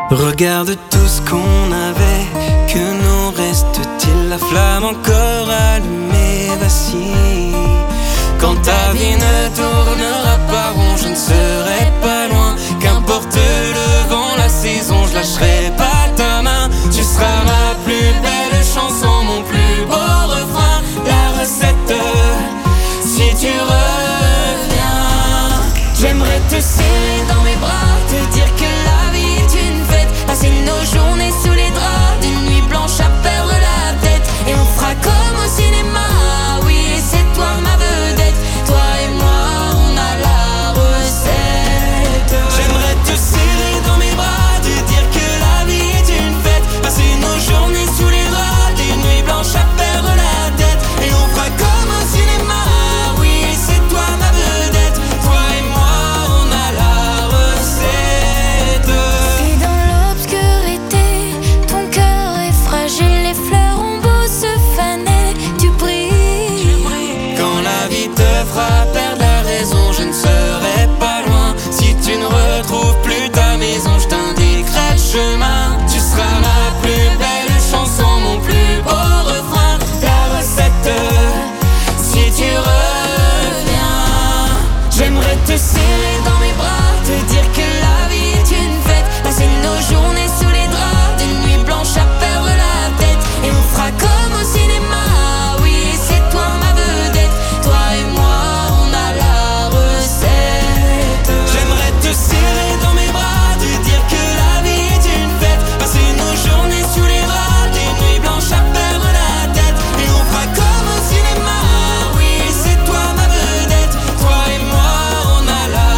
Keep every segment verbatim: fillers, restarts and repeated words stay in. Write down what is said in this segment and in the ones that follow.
Regarde tout ce qu'on avait, que nous reste-t-il? La flamme encore allumée vacille. Quand ta vie ne tournera pas rond, je ne serai pas loin. Qu'importe le vent, la saison, je lâcherai pas ta main. Tu seras ma plus belle chanson, mon plus beau refrain. La recette, si tu reviens. J'aimerais te serrer dans mes bras, te dire que la vie est une fête. Passer nos journées sous les draps, des nuits blanches à perdre la tête. Et on fera comme au cinéma, oui, c'est toi ma vedette. Toi et moi, on a la recette. J'aimerais te serrer dans mes bras, te dire que la vie est une fête. Passer nos journées sous les draps, des nuits blanches à perdre la tête. Et on fera comme au cinéma, oui, c'est toi ma vedette. Toi et moi, on a la recette. Et dans l'obscurité, ton cœur est fragile, les fleurs ont beau se faner, tu brilles. Quand la vie te fera perdre la raison, je ne serai pas loin. Si tu ne retrouves plus ta maison, je t'indiquerai le chemin. Tu seras ma plus belle chanson, mon plus beau refrain. La recette, si tu reviens. J'aimerais te serrer dans mes bras, te dire que la vie est une fête. Passer nos journées sous les draps, des nuits blanches à perdre la tête. Et on fera comme au cinéma, oui, c'est toi ma vedette. Toi et moi, on a la recette. J'aimerais te serrer dans mes bras, te dire que la vie est une fête. Passer nos journées sous les draps, des nuits blanches à perdre la tête. Et on fera comme au cinéma, oui, c'est toi ma vedette. Toi et moi, on a la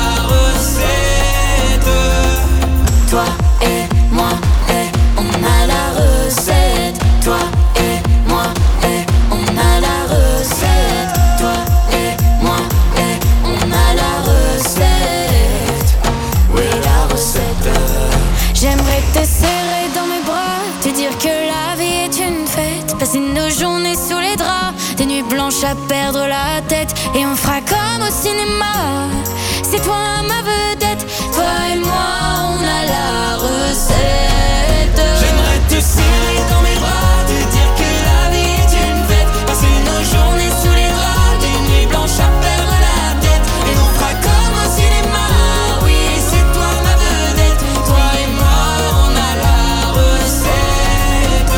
recette. Toi et moi, et on a la recette. Toi et moi, et on a la recette. Toi et moi, et on a la recette. Oui, la recette. J'aimerais te serrer dans mes bras, te dire que la vie est une fête. Passer nos journées sous les draps, des nuits blanches à perdre la tête. Et on fera comme au cinéma, c'est toi ma vedette. Toi et moi, on a la recette. J'aimerais te serrer dans mes bras, te dire que la vie est une fête. Passer nos journées sous les draps, des nuits blanches à perdre la tête. Et on fera comme au cinéma, oui, c'est toi ma vedette. Toi et moi, on a la recette.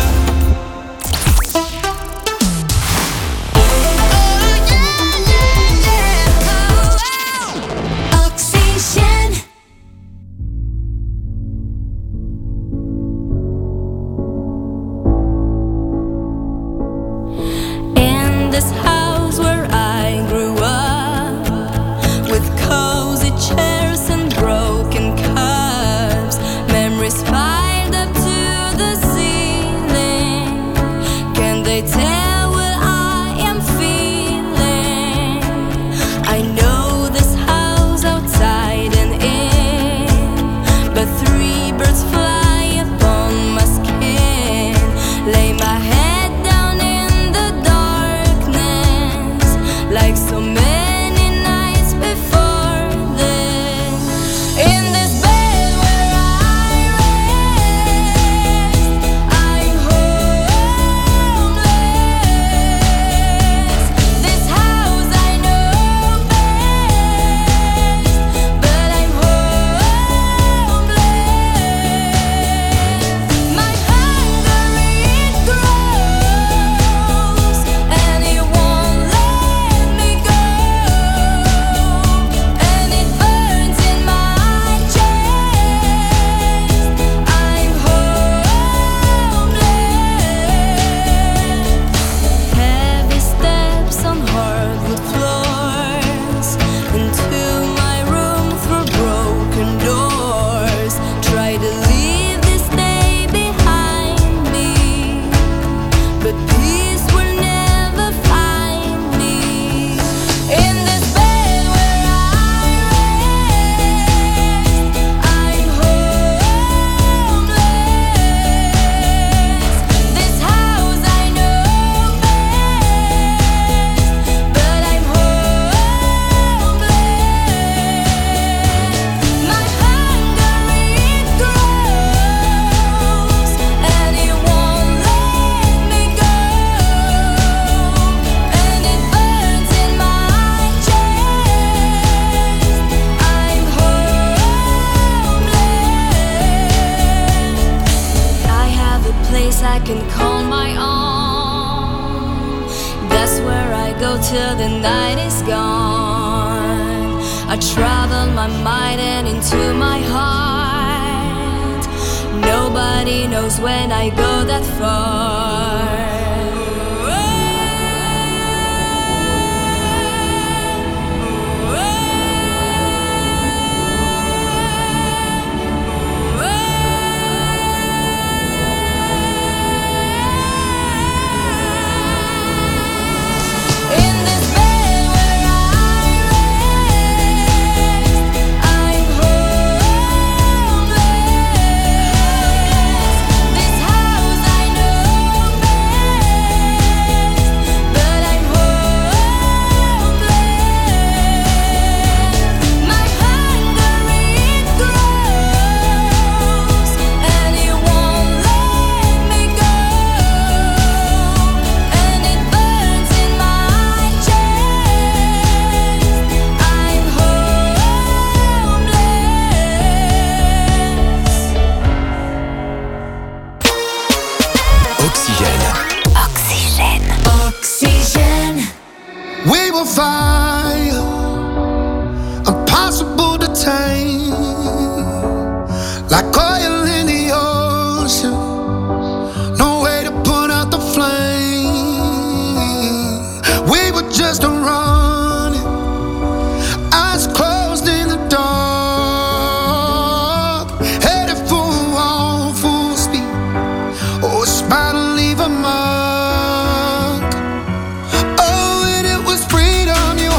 Oxygène. In this house where I grew up, with cozy chairs and broken cups, memories piled up to the ceiling. Can they tell what I am feeling? I know this house outside and in, but three birds fly upon my skin. Lay my head down in the darkness. go till the night is gone. I travel my mind and into my heart. Nobody knows when I go that far. Fire, impossible to tame, like oil in the ocean, no way to put out the flame. We were just running, eyes closed in the dark, headed for a wall, full speed, oh, it's about to leave a mark. Oh, and it was freedom you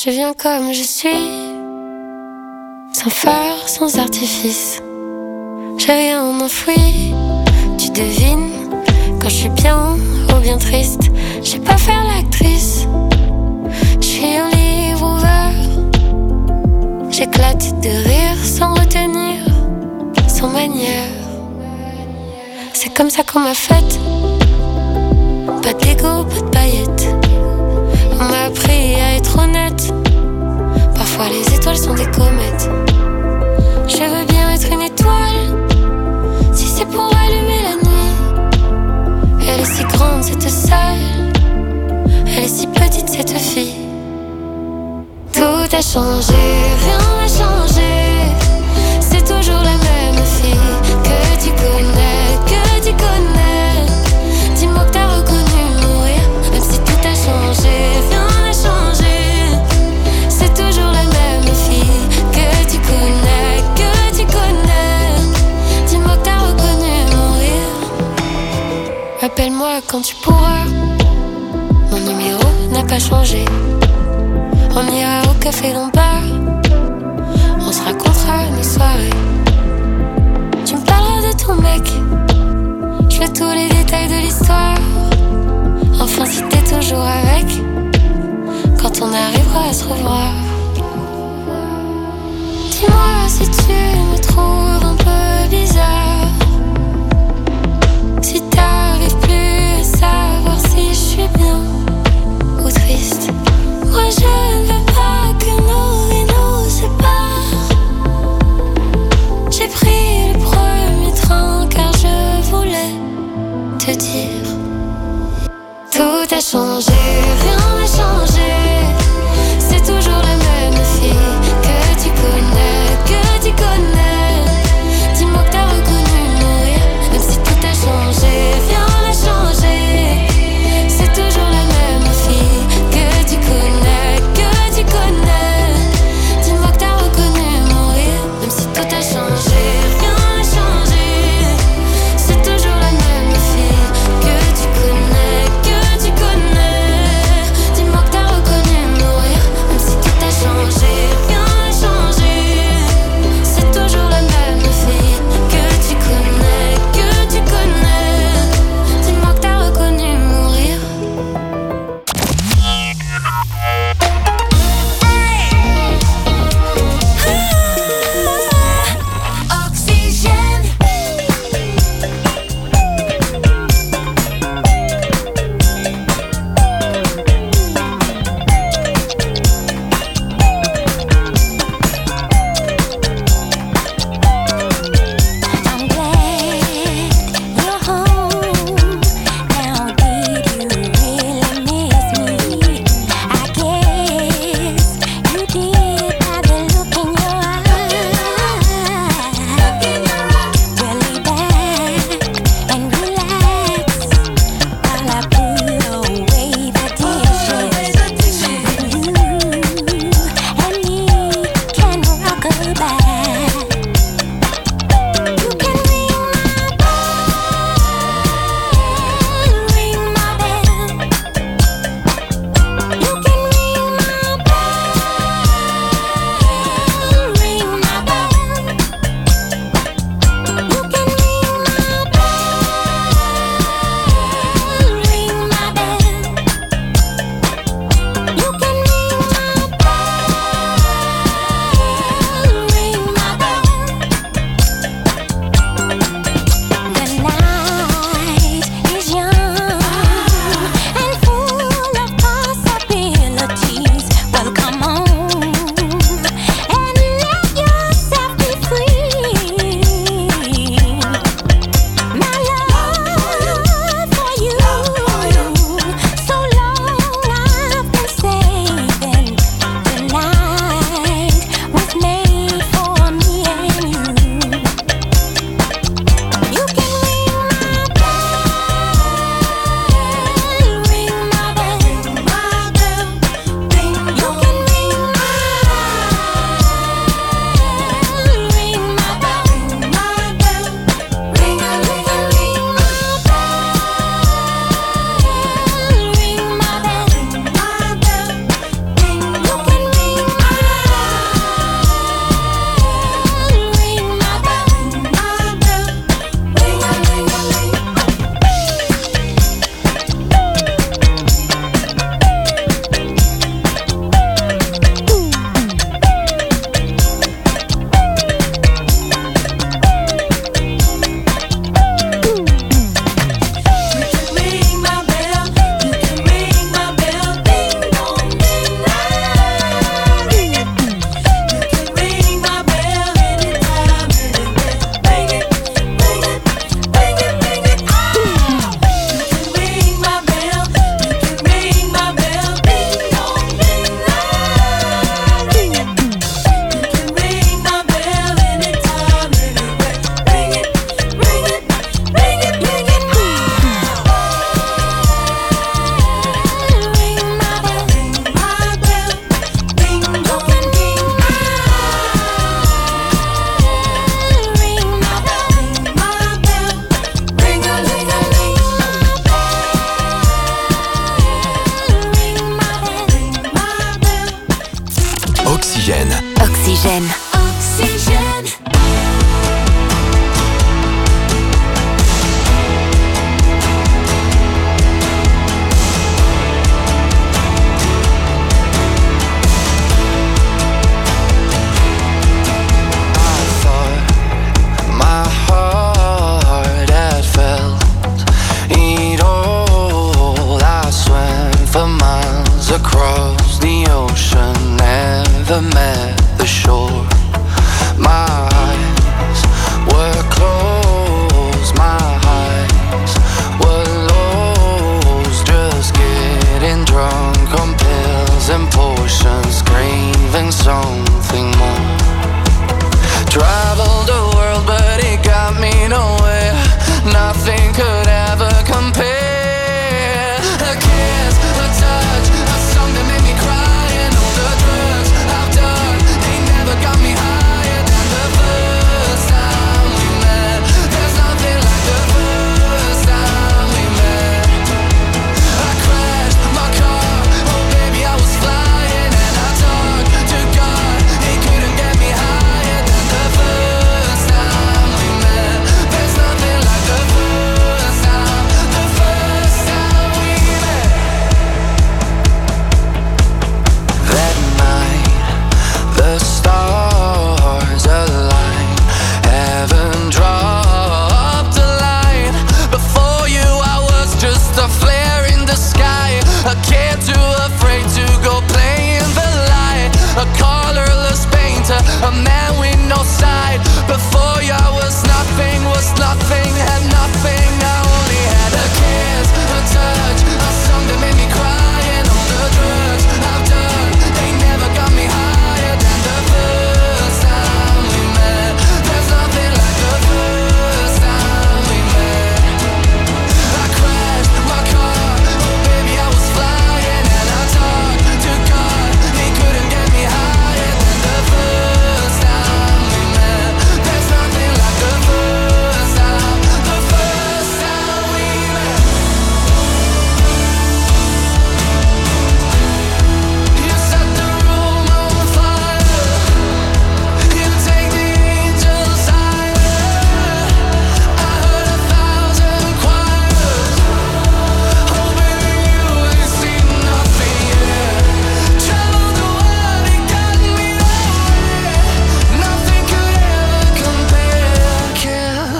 je viens comme je suis, sans phare, sans artifice. J'ai rien enfoui, tu devines, quand je suis bien ou bien triste. J'ai pas faire l'actrice, je suis un livre ouvert. J'éclate de rire sans retenir, sans manière. C'est comme ça qu'on m'a faite, pas d'égo, pas de paillettes. On m'a appris à être honnête, parfois les étoiles sont des comètes. Je veux bien être une étoile, si c'est pour allumer la nuit. Elle est si grande cette salle, elle est si petite cette fille. Tout a changé, rien n'a changé. C'est toujours la même fille que tu connais, que tu connais. Dis-moi que t'as reconnu mourir, même si tout a changé, rien n'a changé. C'est toujours la même fille que tu connais, que tu connais. Dis-moi que t'as reconnu mourir. Appelle-moi quand tu pourras, mon numéro n'a pas changé. On ira au café Lombard, on se racontera nos soirées. Tu me parleras de ton mec, je veux tous les détails de l'histoire. Enfin si t'es toujours avec, quand on arrivera à se revoir. Dis-moi si tu me trouves un peu bizarre, si t'arrives plus à savoir si je suis bien ou triste. Moi je ne veux pas que nos vies nous séparent. J'ai pris le premier train car je voulais te dire. Tout a changé, rien n'a changé. C'est toujours la même fille que tu connais, que tu connais. Dis-moi que t'as reconnu mourir, même si tout a changé, rien n'a changé. C'est toujours la même fille que tu connais, que tu connais. Dis-moi que t'as reconnu mourir, même si tout a changé, rien n'a changé. C'est toujours la même fille que tu connais, que tu connais. Dis-moi que t'as reconnu mourir, même si tout a changé, rien n'a changé. C'est toujours la même fille que tu connais, que tu connais. Dis-moi que t'as reconnu mourir. Oxygène. I'm glad you're home. Now did you really miss me? I guess you did by the look in your eyes. Really back and relax while I put away the dishes. You and me can rock a back. You can ring my bell, ring my bell. You can ring my bell, ring my bell. You can ring my bell, ring my bell. You can ring my bell, ring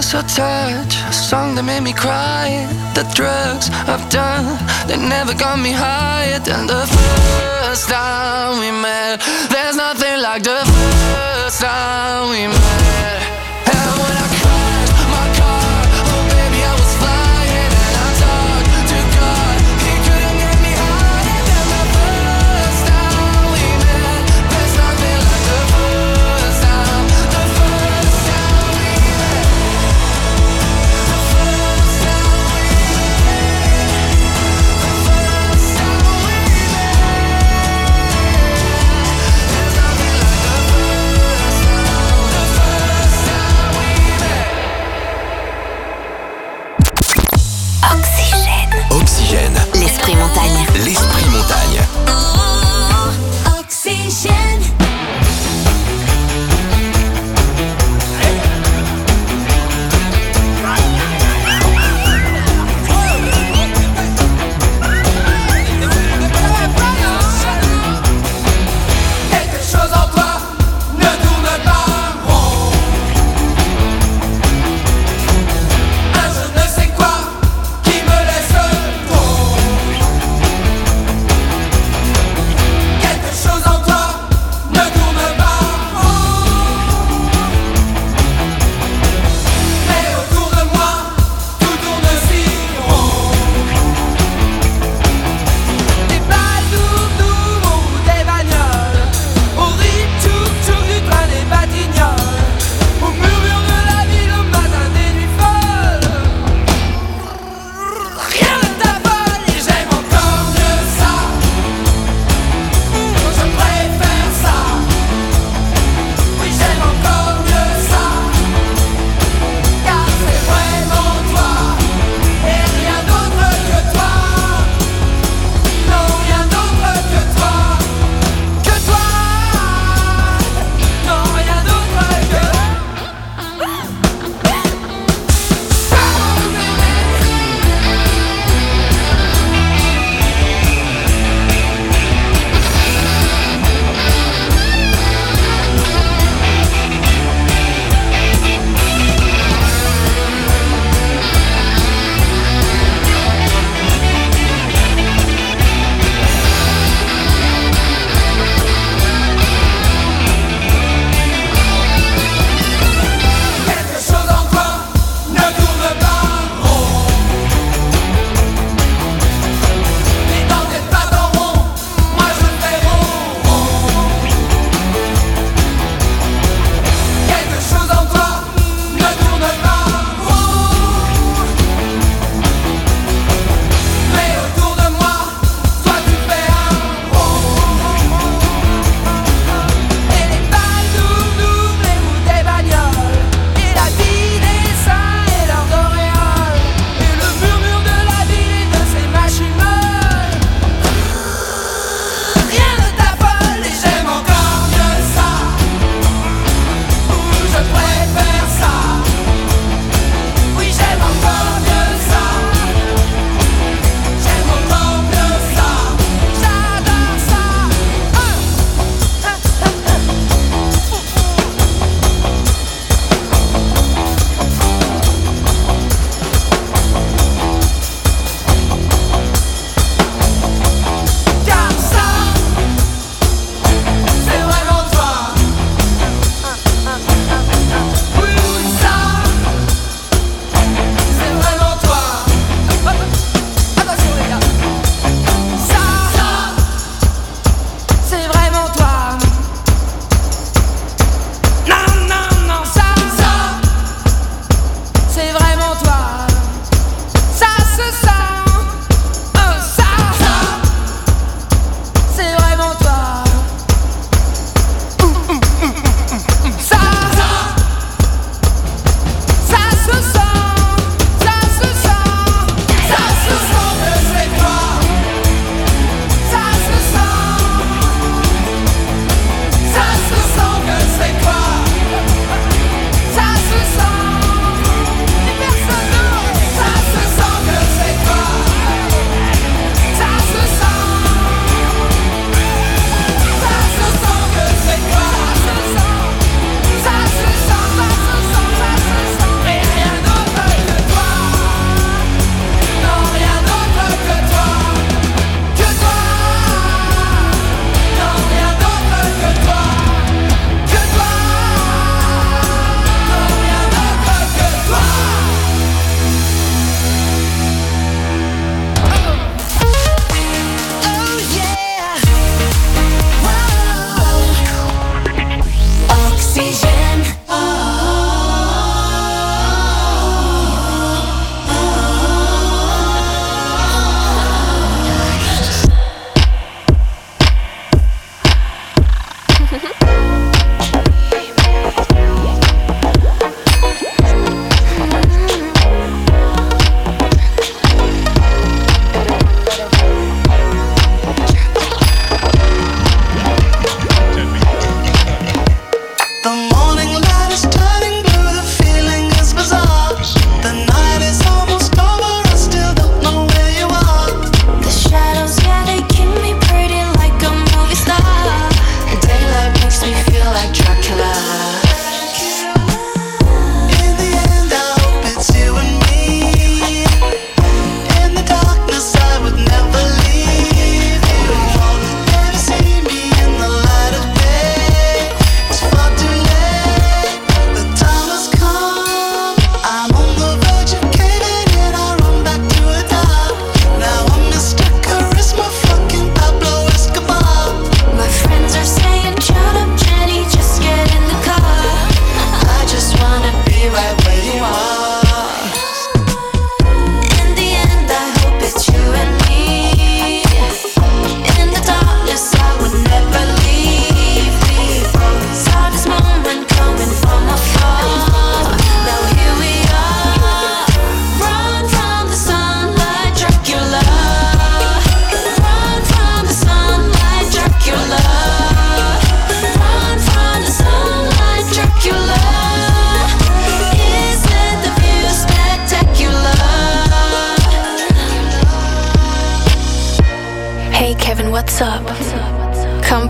so touch, a song that made me cry. The drugs I've done, they never got me higher than the first time we met. There's nothing like the first time we met. And when I crashed my car, oh baby I was flying. And I talked to God, he couldn't get me higher than the first time we met. There's nothing like the first time, the first time we met. The first time we met. The first time we met. There's nothing like the first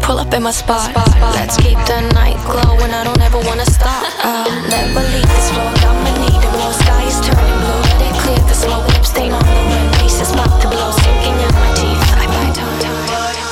pull up in my spot. Let's keep the night glowing, I don't ever wanna stop. I'll never leave this road, I'ma need it. Blue sky is turning blue, let it clear the smoke. Lip stain on the rim, pieces about to blow, sinking in my teeth. I bite tongue tongue.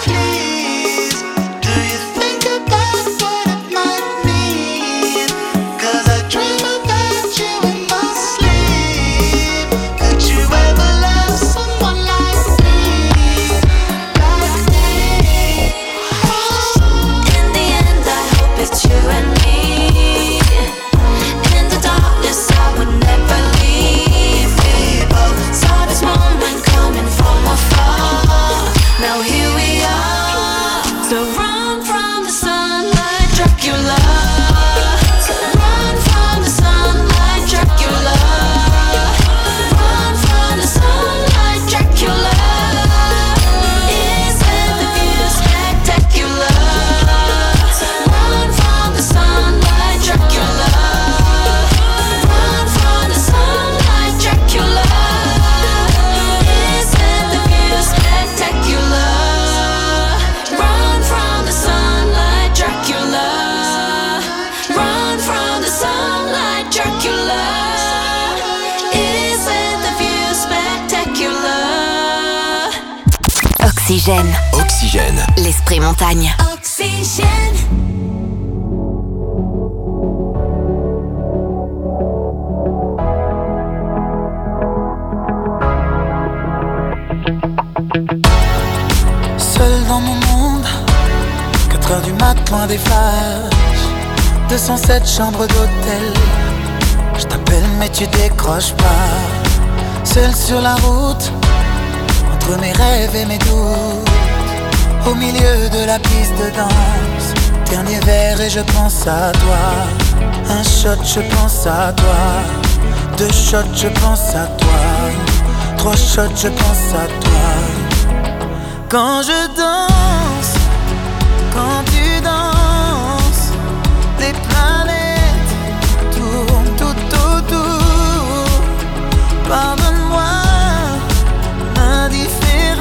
Oxygène. Oxygène. L'esprit montagne. Oxygène. Seul dans mon monde, quatre heures du mat, loin des flashs, deux cent sept chambres d'hôtel. Je t'appelle mais tu décroches pas. Seul sur la route, entre mes rêves et mes doutes, au milieu de la piste de danse. Dernier verre et je pense à toi. Un shot, je pense à toi. Deux shots, je pense à toi. Trois shots, je pense à toi. Quand je danse, quand tu danses, les planètes tournent tout autour. Pardonne-moi l'indifférence,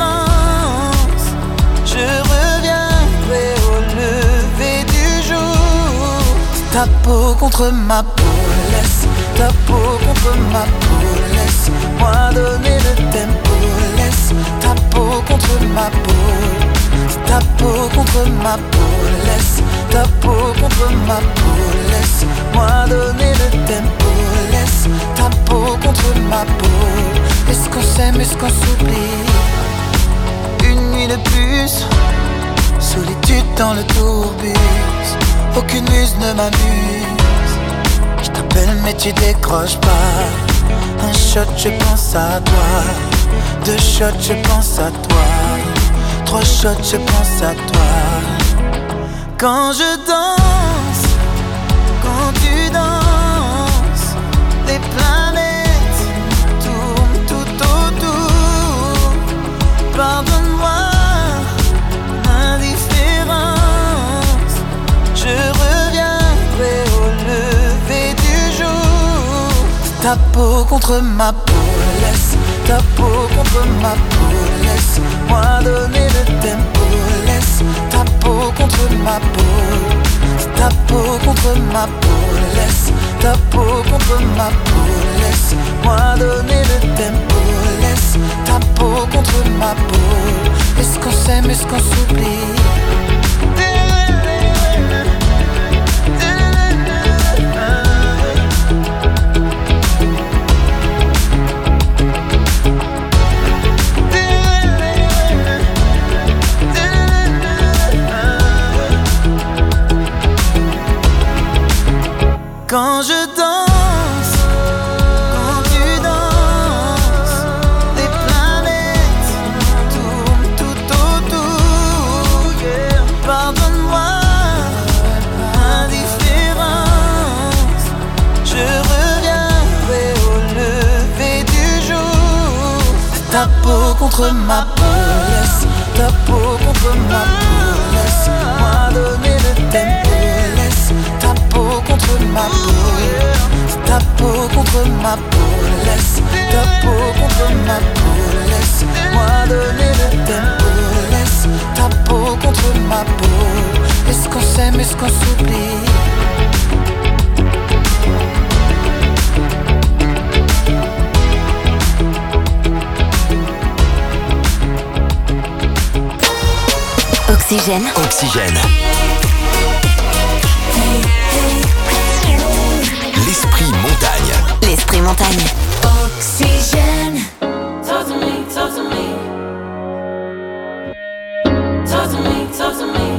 je reviendrai au lever du jour. Ta peau contre ma peau, laisse ta peau contre ma peau, laisse-moi donner le tempo, laisse ta peau contre ma peau, ta peau contre ma peau, laisse ta peau contre ma peau, laisse-moi donner le tempo, laisse ta peau contre ma peau. Est-ce qu'on s'aime, est-ce qu'on s'oublie? Une nuit de plus, solitude dans le tourbus, aucune muse ne m'amuse. Je t'appelle mais tu décroches pas. Un shot, je pense à toi. Deux shots, je pense à toi. Trois shots, je pense à toi. Quand je danse, quand tu danses, les planètes tournent tout autour. Pardonne-moi l'indifférence, je reviendrai au lever du jour. Ta peau contre ma peau, laisse ta peau contre ma peau, laisse-moi donner le tempo, laisse ta peau contre ma peau, ta peau contre ma peau, laisse ta peau contre ma peau, laisse-moi donner le tempo, laisse ta peau contre ma peau. Est-ce qu'on s'aime, est-ce qu'on s'oublie? Quand je danse, quand tu danses, les planètes tournent tout autour. Yeah. Pardonne-moi l'indifférence, je reviendrai au lever du jour. Ta peau contre ma peau, laisse ta peau contre ma peau, laisse-moi donner le tempo, laisse ta peau contre ma peau, ta peau contre ma peau, laisse ta peau contre ma peau, laisse-moi donner le tempo, laisse ta peau contre contre ma peau. Est-ce qu'on s'aime, est-ce qu'on s'oublie? Oxygène. Oxygène. L'esprit montagne. L'esprit montagne. Oxygène. Talk to me, talk to me. Talk to me, talk to me.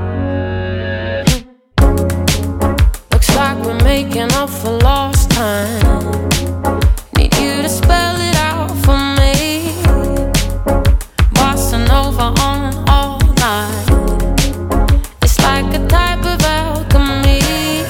Looks like we're making up for lost time. Need you to spell it out for me. Bossa Nova on all night. It's like a type of alchemy.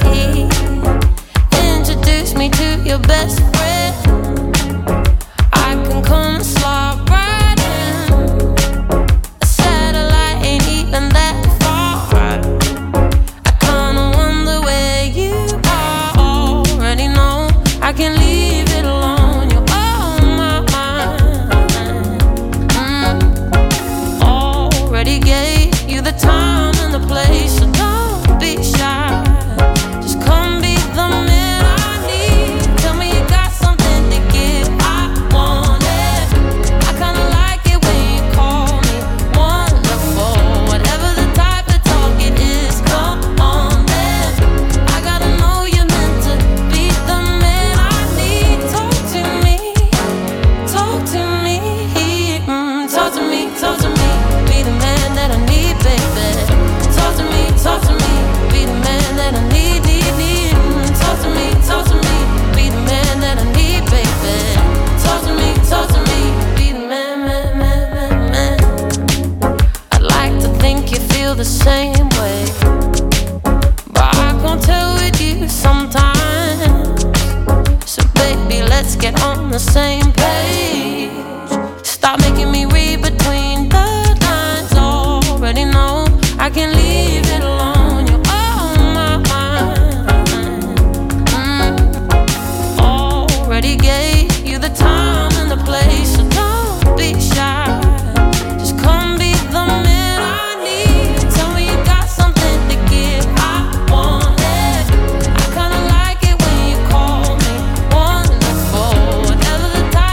Introduce me to your best friend. I can come and slide right in. A satellite ain't even that far. I kinda wonder where you are. Already know I can leave it alone. You're on my mind. mm. Already gave you the time and the place, so don't be shy. Just come be the man I need. Tell me you got something to give. I want it. I kinda like it when you call me wonderful. Whatever the type of talk it is, come on then. I gotta know you're meant to be the man I need. Talk to me, talk to me, mm, talk to me, talk to me. Be the man that I need, baby. Talk to me, talk to me. Be the man that I need, need, need. Mm, talk to me, talk to me. Be the man that I need, baby. Talk to me, talk to me. Be the man, man, man, man, man. I'd like to think you feel the same way, but I can't tell with you sometimes. So baby, let's get on the same page. Stop making me read between the lines. Already know I can leave it alone. You're on my mind. mm. Already gave you the time and the place, so don't be shy. Just come be the man I need. Tell me you got something to give. I want it. I kinda like it when you call me wonderful. Whatever the type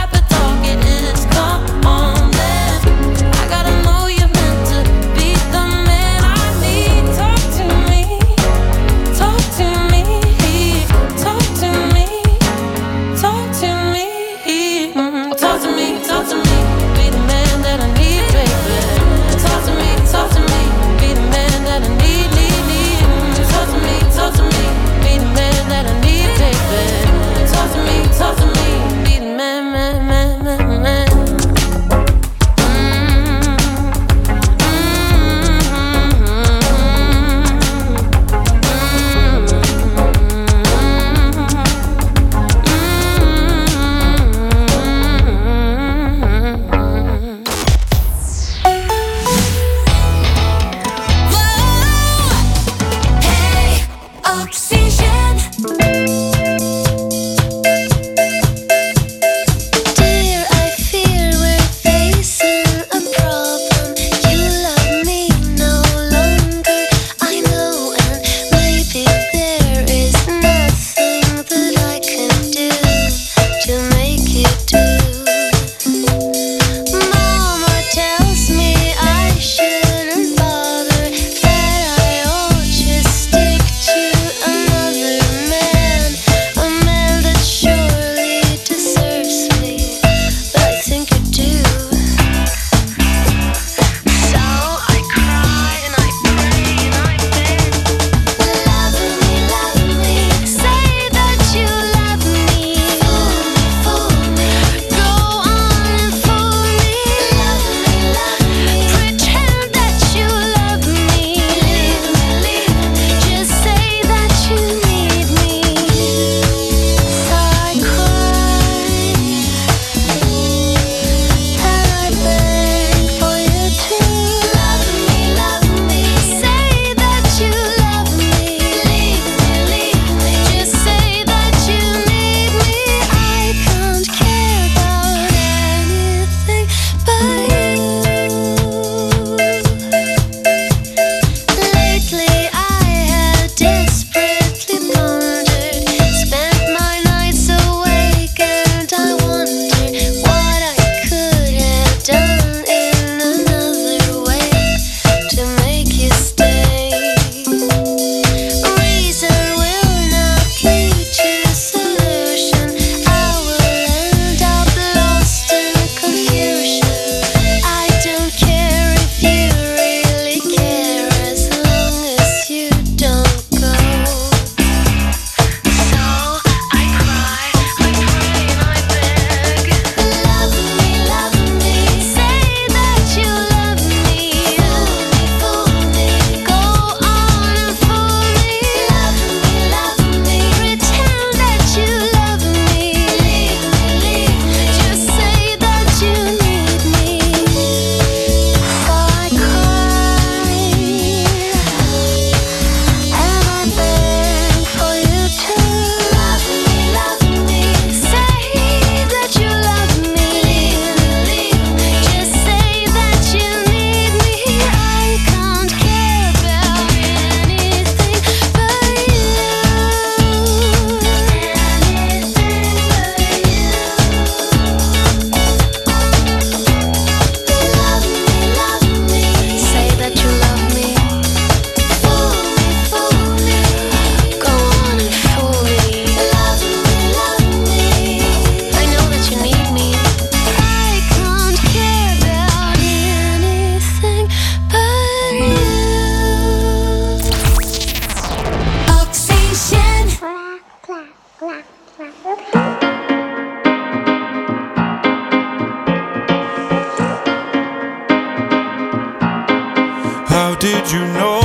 How did you know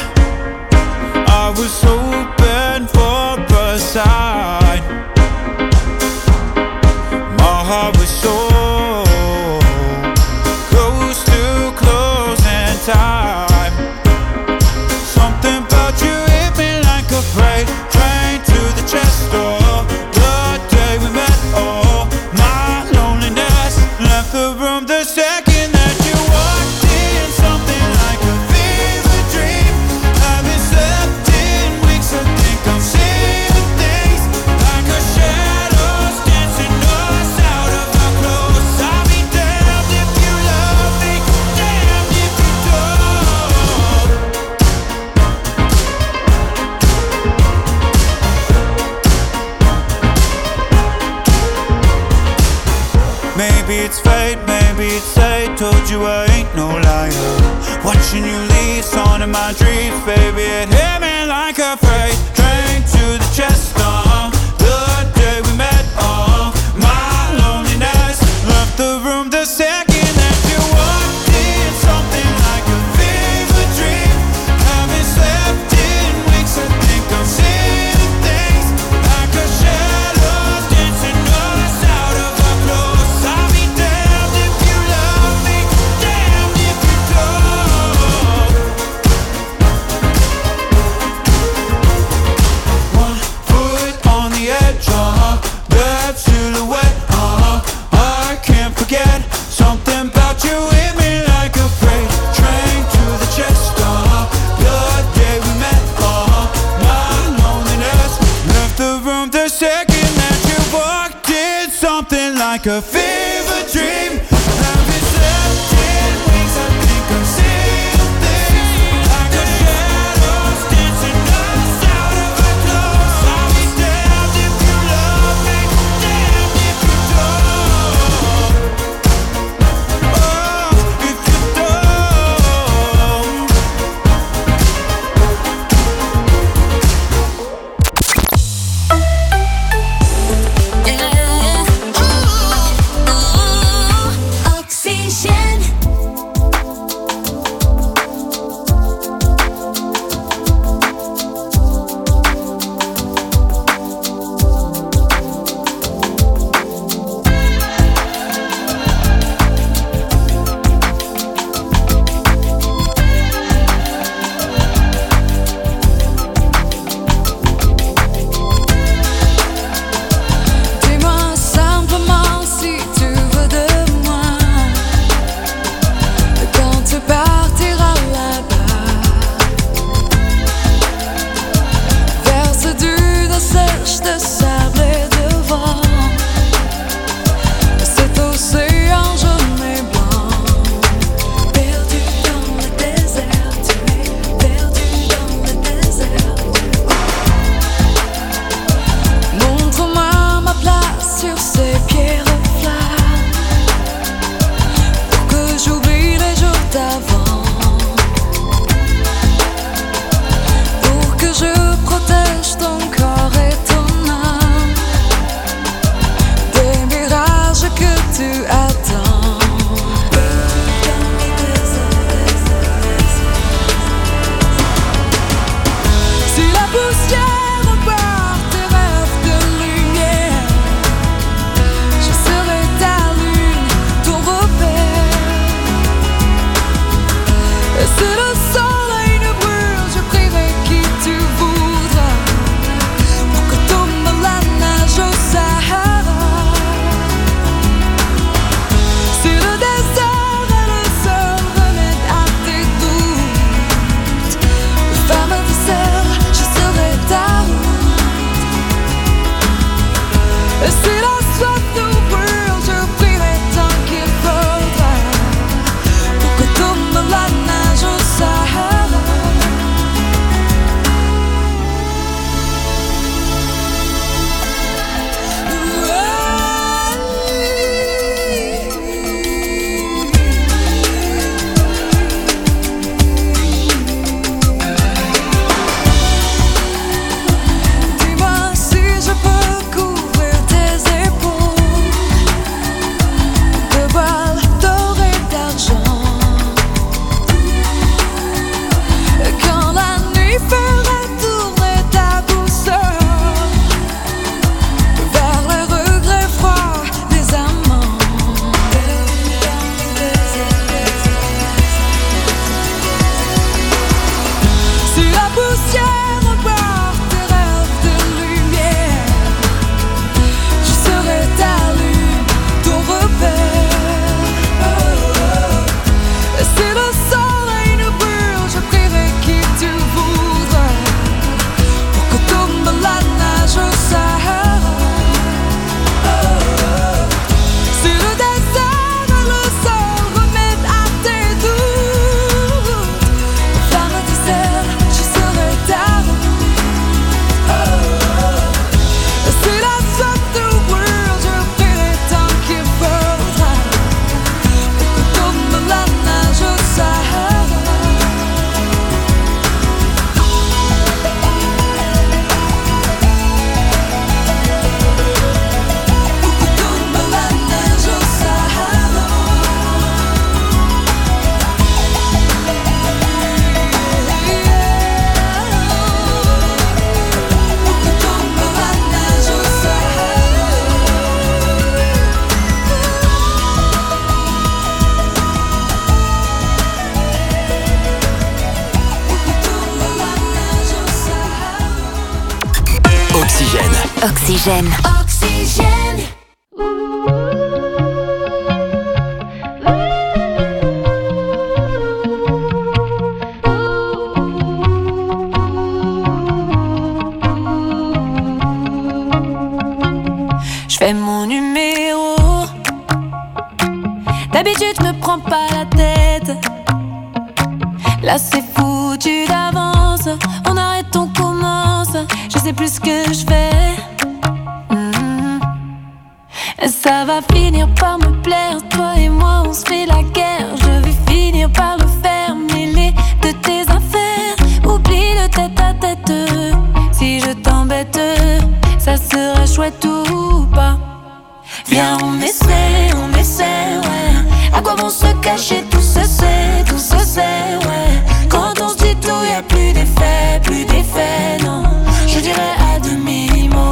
I was hoping for a sign? My heart was so close to closing time. Something about you hit me like a freight train to the chest door. The day we met, oh, my loneliness left the room the second that you walked in. Something like a fever dream. Haven't slept in weeks, I think I'm seeing things like a shadows dancing us out of our clothes. I'll be damned if you love me, damned if you don't. Maybe it's fate, maybe it's fate. Told you I ain't no liar. Watching you leave, on in my dreams, baby, it hit me like a freight train to the chest. Uh, the day we met, uh, my loneliness left the room the second that you walked in. Something like a fever dream. Haven't slept in weeks, I think I'm seeing things like a shadows dancing us out of our clothes. I'll be damned if you love me, damned if you don't. One foot on the edge, uh-huh, that silhouette, uh-huh, I can't forget. Something about you hit me like a freight train to the chest, uh-huh, the day we met, uh-huh, my loneliness left the room the second that you walked in. Something like a fever dream. Haven't slept in weeks, I think I'm seeing things like a shadows dancing us out of our clothes. I'll be damned if you love me, damned if you don't. Oh, if you don't. Oxygène. Dis-moi simplement si tu veux de moi. Quand tu partiras là-bas, vers ce dune sèche de sable et de vent, cet océan jaune et blanc, perdu dans le désert, tu es perdu dans le désert. Montre-moi ma place sur ces pierres flammes, pour que j'oublie les jours d'avant, pour que je protège ton corps et ton âme des mirages que tu attends. Si la poussière emporte tes rêves de lumière, je serai ta lune, ton repère. Et si le soleil ne brûle, je prierai qui tu voudras, pour que tombe la neige au Sahara. Si le désert est le seul remède à tes doutes, femme adversaire, je serai ta route. Et si la soif nous brûle, je prierai tant qu'il faudra, pour que tombe la neige au Sahara. Dis-moi si Oxygène. Oxygène. Je fais mon numéro. D'habitude, je me prends pas la tête. Là, c'est foutu d'avance. On arrête, on commence. Je sais plus ce que je fais. Mmh. Ça va finir par me plaire. Toi et moi, on se fait la guerre. Je vais finir par le faire. Mêler de tes affaires. Oublie le tête à tête. Si je t'embête, ça sera chouette ou pas. Viens, on essaie, on essaie, ouais. À quoi vont se cacher, tout se sait, tout se sait, ouais. Quand on se dit tout, y'a plus d'effet, plus d'effet, non. Je dirais à demi-mot.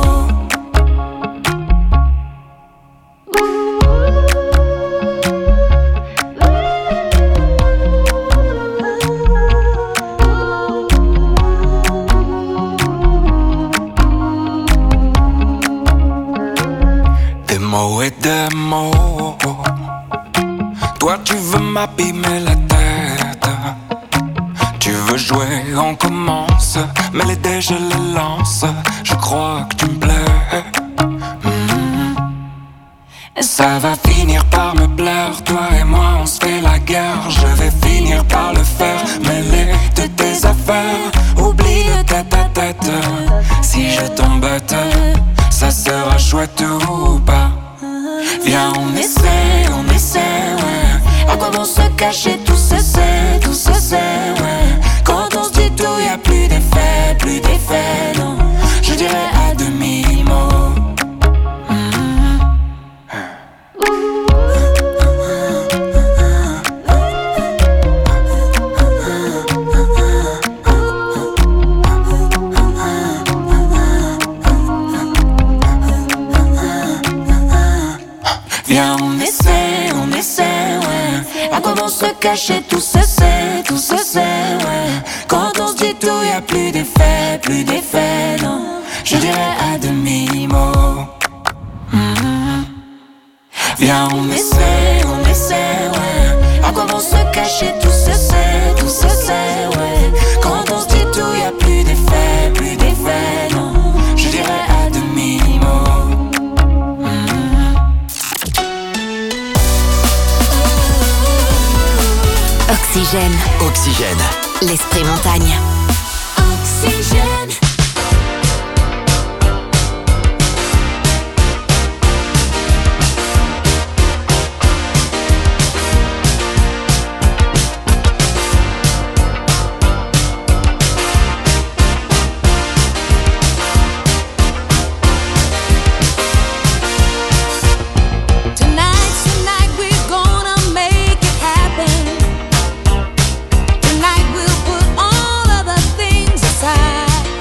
Des mots et des mots. Toi tu veux m'abîmer la tête. Tu veux jouer, on commence. Mais les dés je les lance. Je crois que tu me plais. mmh. Ça va finir par me plaire. Toi et moi on se fait la guerre. Je vais finir par le faire. Mêler de tes affaires. Oublie le tête à tête. Si je t'embête, ça sera chouette ou pas. Viens, on essaie, on essaie, ouais. À quoi vont se cacher, tout se sait, tout se sait, ouais. Quand on se dit tout, y'a plus d'effet, plus d'effet, non. Je dirais à demi-mot. mmh. Viens, on essaie, on essaie, ouais. À quoi vont se cacher, tout se sait, tout se sait, ouais. Quand on se dit tout, y'a plus d'effet, plus d'effet, non. Je dirais à demi-mot. mmh. Viens, on essaie, on essaie, ouais. À quoi vont se cacher, tout se sait, tout se sait, ouais. Quand on se dit tout, y'a plus d'effet, plus d'effet, non. Je dirais à demi-mot. Oxygène. Oxygène. L'esprit montagne. Oxygène. Tonight we'll put all of the things aside.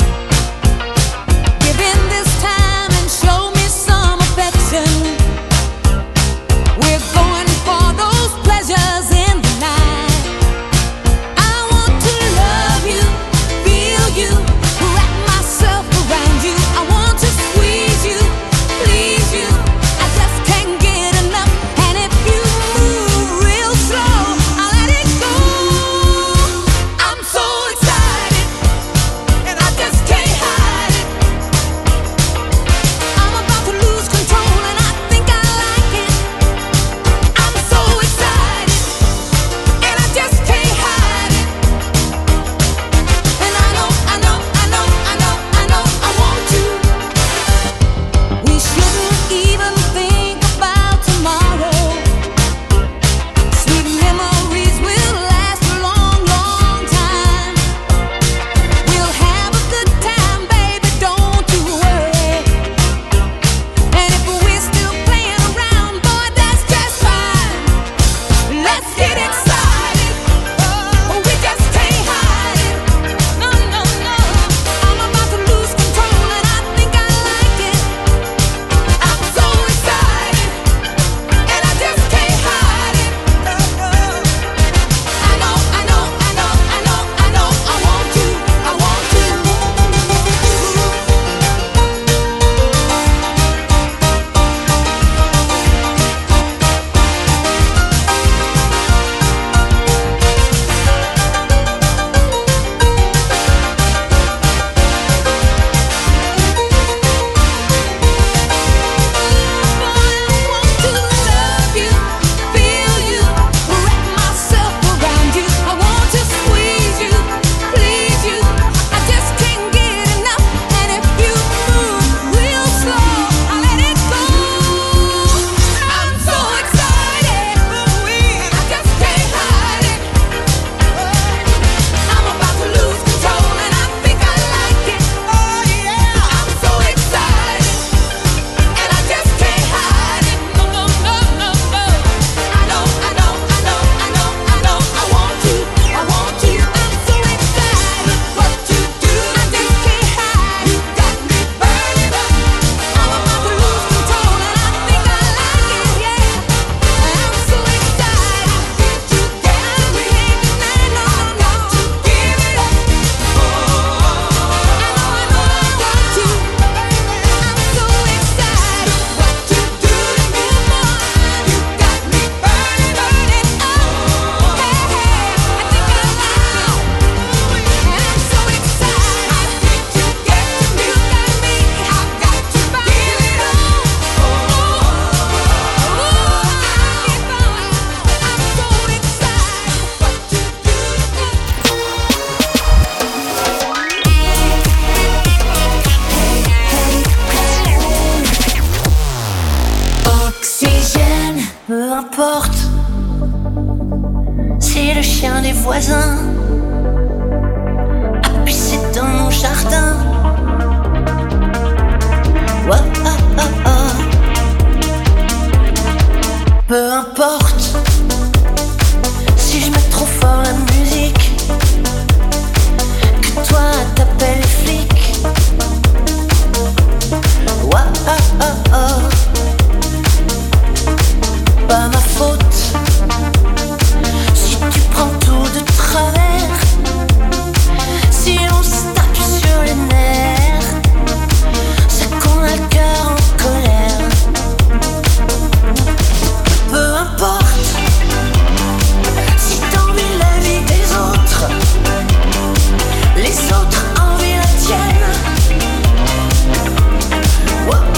voisins.